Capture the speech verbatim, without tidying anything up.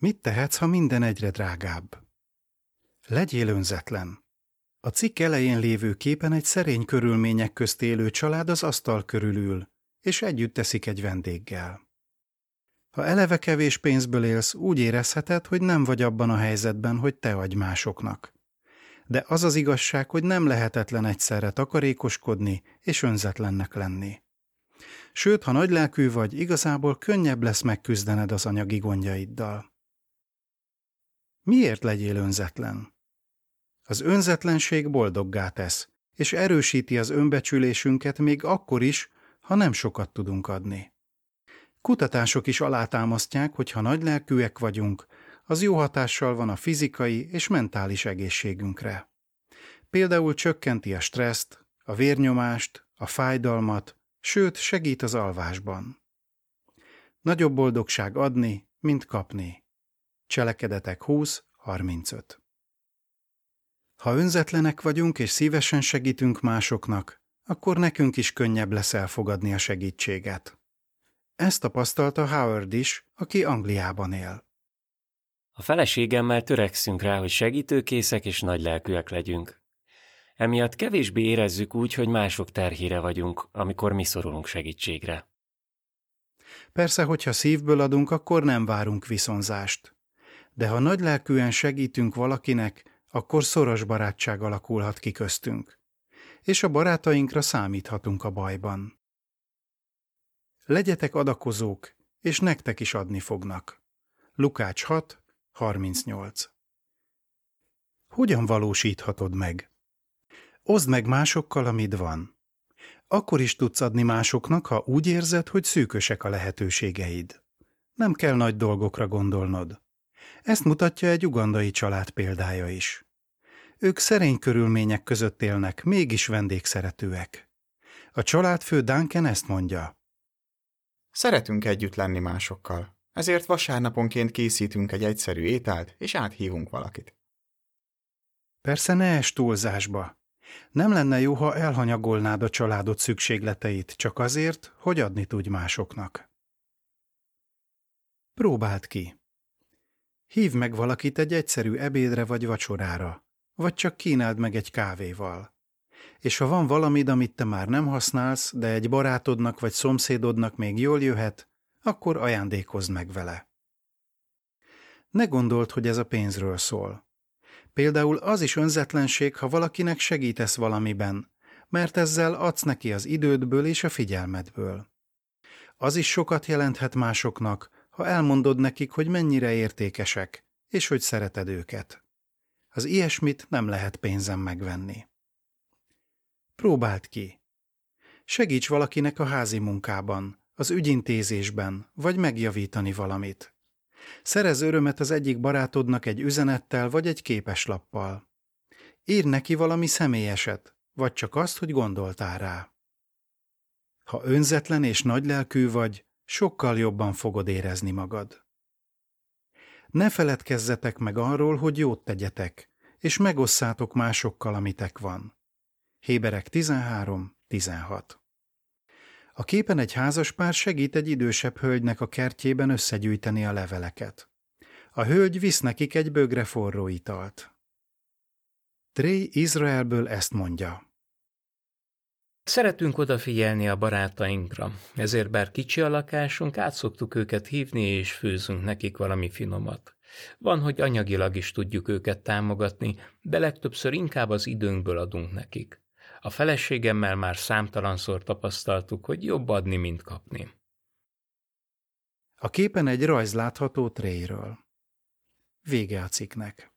Mit tehetsz, ha minden egyre drágább? Legyél önzetlen. A cikk elején lévő képen egy szerény körülmények közt élő család az asztal körül ül, és együtt teszik egy vendéggel. Ha eleve kevés pénzből élsz, úgy érezheted, hogy nem vagy abban a helyzetben, hogy te adj másoknak. De az az igazság, hogy nem lehetetlen egyszerre takarékoskodni és önzetlennek lenni. Sőt, ha nagylelkű vagy, igazából könnyebb lesz megküzdened az anyagi gondjaiddal. Miért legyél önzetlen? Az önzetlenség boldoggá tesz, és erősíti az önbecsülésünket még akkor is, ha nem sokat tudunk adni. Kutatások is alátámasztják, hogy ha nagylelkűek vagyunk, az jó hatással van a fizikai és mentális egészségünkre. Például csökkenti a stresszt, a vérnyomást, a fájdalmat, sőt segít az alvásban. Nagyobb boldogság adni, mint kapni. Cselekedetek húsz harmincöt. Ha önzetlenek vagyunk és szívesen segítünk másoknak, akkor nekünk is könnyebb lesz elfogadni a segítséget. Ezt tapasztalta Howard is, aki Angliában él. A feleségemmel törekszünk rá, hogy segítőkészek és nagylelkűek legyünk. Emiatt kevésbé érezzük úgy, hogy mások terhére vagyunk, amikor mi szorulunk segítségre. Persze, hogyha szívből adunk, akkor nem várunk viszonzást. De ha nagylelkűen segítünk valakinek, akkor szoros barátság alakulhat ki köztünk. És a barátainkra számíthatunk a bajban. Legyetek adakozók, és nektek is adni fognak. Lukács hat harmincnyolc. Hogyan valósíthatod meg? Oszd meg másokkal, amit van. Akkor is tudsz adni másoknak, ha úgy érzed, hogy szűkösek a lehetőségeid. Nem kell nagy dolgokra gondolnod. Ezt mutatja egy ugandai család példája is. Ők szerény körülmények között élnek, mégis vendégszeretőek. A családfő Duncan ezt mondja. Szeretünk együtt lenni másokkal, ezért vasárnaponként készítünk egy egyszerű ételt, és áthívunk valakit. Persze ne esd túlzásba. Nem lenne jó, ha elhanyagolnád a családod szükségleteit, csak azért, hogy adni tudj másoknak. Próbáld ki. Hívd meg valakit egy egyszerű ebédre vagy vacsorára, vagy csak kínáld meg egy kávéval. És ha van valamid, amit te már nem használsz, de egy barátodnak vagy szomszédodnak még jól jöhet, akkor ajándékozd meg vele. Ne gondold, hogy ez a pénzről szól. Például az is önzetlenség, ha valakinek segítesz valamiben, mert ezzel adsz neki az idődből és a figyelmedből. Az is sokat jelenthet másoknak, ha elmondod nekik, hogy mennyire értékesek, és hogy szereted őket. Az ilyesmit nem lehet pénzen megvenni. Próbáld ki. Segíts valakinek a házi munkában, az ügyintézésben, vagy megjavítani valamit. Szerezz örömet az egyik barátodnak egy üzenettel vagy egy képeslappal. Írj neki valami személyeset, vagy csak azt, hogy gondoltál rá. Ha önzetlen és nagylelkű vagy, sokkal jobban fogod érezni magad. Ne feledkezzetek meg arról, hogy jót tegyetek, és megosszátok másokkal, amitek van. Héberek tizenhárom tizenhat. A képen egy házaspár segít egy idősebb hölgynek a kertjében összegyűjteni a leveleket. A hölgy visz nekik egy bögre forró italt. Trey Izraelből ezt mondja. Szeretünk odafigyelni a barátainkra, ezért bár kicsi a lakásunk, át szoktuk őket hívni és főzünk nekik valami finomat. Van, hogy anyagilag is tudjuk őket támogatni, de legtöbbször inkább az időnkből adunk nekik. A feleségemmel már számtalanszor tapasztaltuk, hogy jobb adni, mint kapni. A képen egy rajz látható Treyről. Vége a cikknek.